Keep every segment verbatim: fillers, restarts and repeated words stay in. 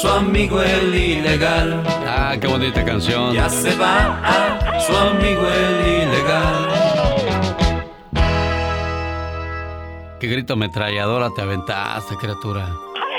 su amigo el ilegal. Ah, qué bonita canción. Ya se va a su amigo el ilegal. Qué grito ametralladora te aventaste, criatura.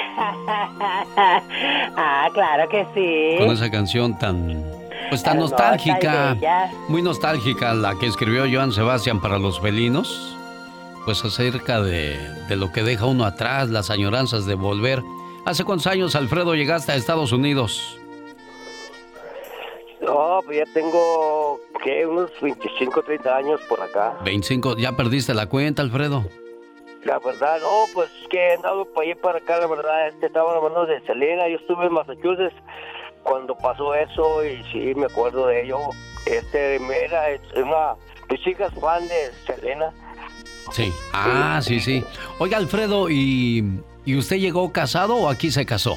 Ah, claro que sí. Con esa canción tan, pues tan Hermosa nostálgica, y bella. muy nostálgica, la que escribió Joan Sebastián para los felinos, pues acerca de, de lo que deja uno atrás, las añoranzas de volver. ¿Hace cuántos años, Alfredo, llegaste a Estados Unidos? No, pues ya tengo, ¿qué? Unos veinticinco, treinta años por acá. veinticinco, ¿ya perdiste la cuenta, Alfredo? La verdad, no, pues que he andado para allá y para acá, la verdad, este estaba hablando de Selena, yo estuve en Massachusetts cuando pasó eso y sí, me acuerdo de ello. Este, era es una, mis hijas fan de Selena. Sí, ah, sí, sí. Oiga, Alfredo, ¿y, ¿y usted llegó casado o aquí se casó?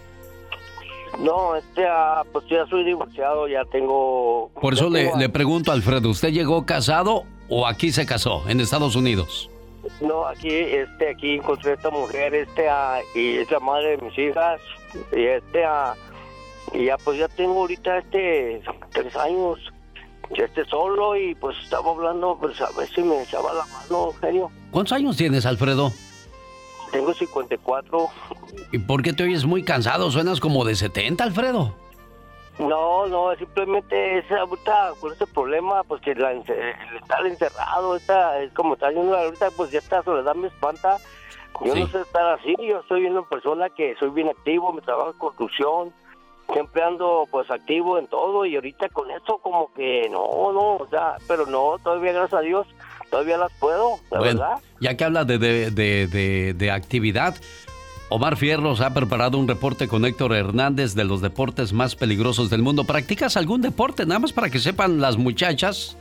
No, este, ah, pues ya soy divorciado, ya tengo... Por eso ya le, tengo- le pregunto, Alfredo, ¿usted llegó casado o aquí se casó, en Estados Unidos? No, aquí, este, aquí encontré a esta mujer, este, ah, y es la madre de mis hijas, y este, ah, y ya, pues ya tengo ahorita, este, tres años, ya este solo, y pues estaba hablando, pues a ver si me echaba la mano, genio. ¿Cuántos años tienes, Alfredo? Tengo cincuenta y cuatro. ¿Y por qué te oyes muy cansado? Suenas como de setenta, Alfredo. No, no, simplemente es ahorita con ese problema, pues que la, ence- el estar encerrado, esta, es como está yendo ahorita, pues ya esta soledad me espanta. Yo Sí. no sé estar así, yo soy una persona que soy bien activo, me trabajo en construcción, siempre ando pues activo en todo y ahorita con eso como que no, no, o sea, pero no, todavía gracias a Dios, todavía las puedo, la Bueno, verdad. ya que habla de, de, de, de- de actividad, Omar Fierros ha preparado un reporte con Héctor Hernández de los deportes más peligrosos del mundo. ¿Practicas algún deporte? Nada más para que sepan las muchachas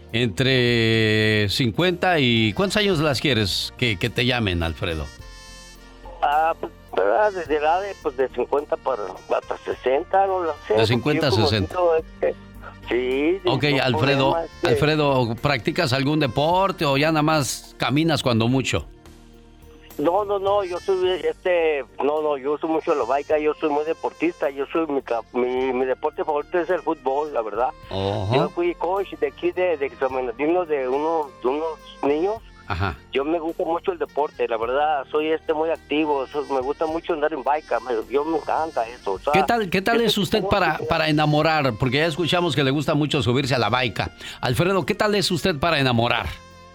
entre cincuenta y... ¿Cuántos años las quieres que, que te llamen, Alfredo? Ah, pues, ¿verdad? Desde la de, pues, de cincuenta para hasta sesenta, no lo sé. De cincuenta a porque yo sesenta. como siento, este, sí. sí, Ok, no Alfredo, problema, este, Alfredo, ¿practicas algún deporte o ya nada más caminas cuando mucho? No, no, no, yo soy, este, no, no, yo soy mucho de la baica, yo soy muy deportista, yo soy, mi, ca- mi, mi deporte favorito es el fútbol, la verdad. Ojo. Yo fui coach de aquí, de, de San Bernardino, de unos, de unos niños. Ajá. Yo me gusta mucho el deporte, la verdad, soy este muy activo, so- me gusta mucho andar en baica, me, yo me encanta eso. o sea, ¿Qué tal, qué tal yo es soy usted como- para, para enamorar? Porque ya escuchamos que le gusta mucho subirse a la baica. Alfredo, ¿qué tal es usted para enamorar?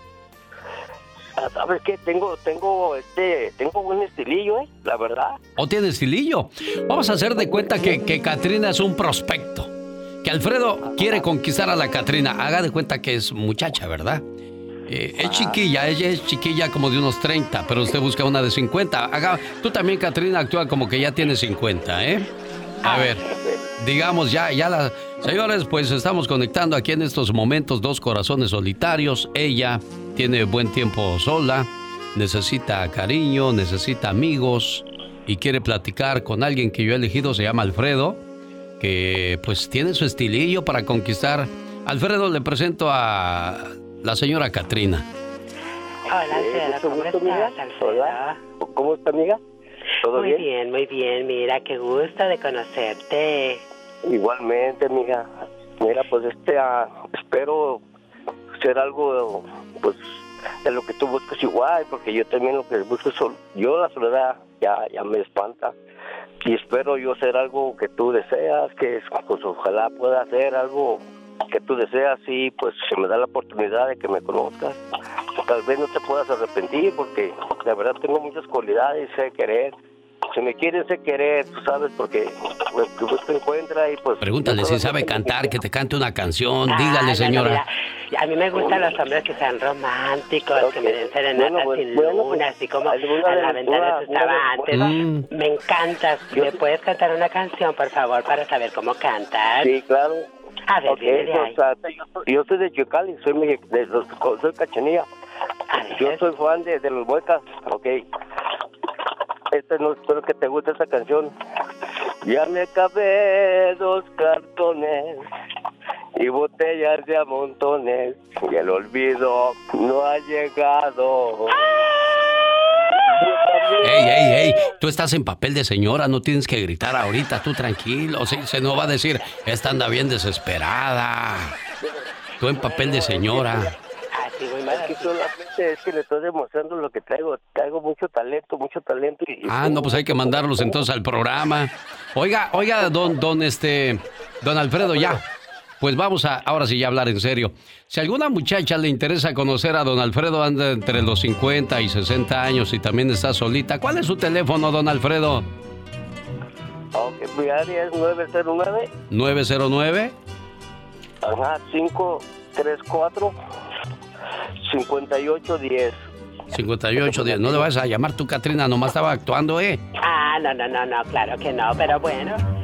Ah, ¿Sabes qué? Tengo, tengo, este, tengo buen estilillo, eh, la verdad. ¿O tiene estilillo? Vamos a hacer de cuenta que, que Catrina es un prospecto. Que Alfredo quiere conquistar a la Catrina. Haga de cuenta que es muchacha, ¿verdad? Eh, es chiquilla, ella es chiquilla como de unos treinta, pero usted busca una de cincuenta. Haga, tú también, Catrina, actúa como que ya tiene cincuenta, ¿eh? A ver, digamos ya, ya la... Señores, pues estamos conectando aquí en estos momentos dos corazones solitarios. Ella tiene buen tiempo sola, necesita cariño, necesita amigos y quiere platicar con alguien que yo he elegido, se llama Alfredo, que pues tiene su estilillo para conquistar. Alfredo, le presento a la señora Catrina. Hola, Eh, Alfredo, mucho ¿cómo gusto, amiga. estás, Alfredo? Hola. ¿Cómo está, amiga? ¿Todo Muy bien? bien, muy bien. Mira, qué gusto de conocerte. Igualmente, amiga. Mira, pues este, ah, espero ser algo, pues, de lo que tú buscas igual, porque yo también lo que busco es, sol- yo la soledad ya, ya me espanta. Y espero yo ser algo que tú deseas, que pues ojalá pueda hacer algo que tú deseas y pues se me da la oportunidad de que me conozcas. Tal vez no te puedas arrepentir porque la verdad tengo muchas cualidades, sé querer. Si me quieres, sé querer, tú sabes, porque pues, tú te encuentras y pues... Pregúntale yo si puedo sabe hacer- cantar, que te cante una canción. Ay, Dígale, bueno, señora. mira, a mí me gustan los hombres que sean románticos, que me den serenatas Bueno, pues, sin bueno, luna, pues, así como alguna a de la las- ventana una- de sus una de- tabantes. Mm. Me encantas. ¿Me puedes cantar una canción, por favor, para saber cómo cantas? Sí, claro. A ver, Ok, dime de pues, ahí. ah, yo, soy- yo soy de Chicali, soy, mex- de los- soy cachanilla. A ver. Yo soy fan de, de los Muecas, ok. Este no espero que te guste esta canción. Ya me acabé dos cartones y botellas de a montones y el olvido no ha llegado. ¡Ey, ey, ey! Tú estás en papel de señora, no tienes que gritar ahorita, tú tranquilo. Se, se no va a decir, esta anda bien desesperada. Tú en papel de señora. Así muy mal. Es que solamente es que le estoy demostrando lo que traigo. Traigo mucho talento, mucho talento. Y, Ah, no, pues hay que mandarlos entonces al programa. Oiga, oiga, don, don, este, don Alfredo, ya. Pues vamos a, ahora sí ya hablar en serio. Si a alguna muchacha le interesa conocer a don Alfredo, anda entre los cincuenta y sesenta años y también está solita. ¿Cuál es su teléfono, don Alfredo? Ok, mi área es nueve cero nueve. nueve cero nueve. Ajá, cinco tres cuatro, cinco ocho uno cero. cincuenta y ocho días. No le vas a llamar tú, Catrina, nomás estaba actuando, ¿eh? Ah, no, no, no, no, claro que no, pero bueno,